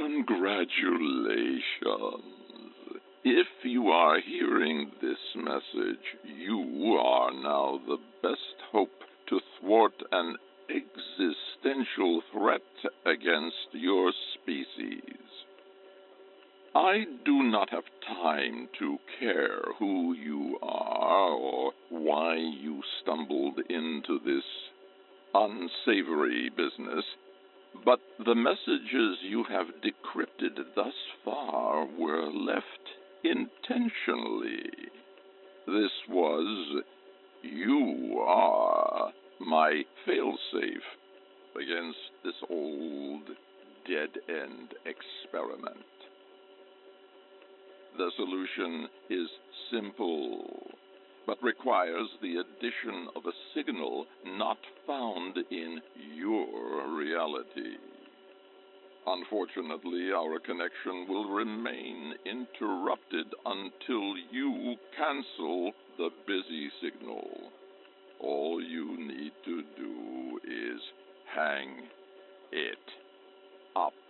Congratulations. If you are hearing this message, you are now the best hope to thwart an existential threat against your species. I do not have time to care who you are or why you stumbled into this unsavory business, but the messages you have decrypted thus far were left intentionally. This was, you are my failsafe against this old dead-end experiment. The solution is simple, but requires the addition of a signal not found in your reality. Unfortunately, our connection will remain interrupted until you cancel the busy signal. All you need to do is hang it up.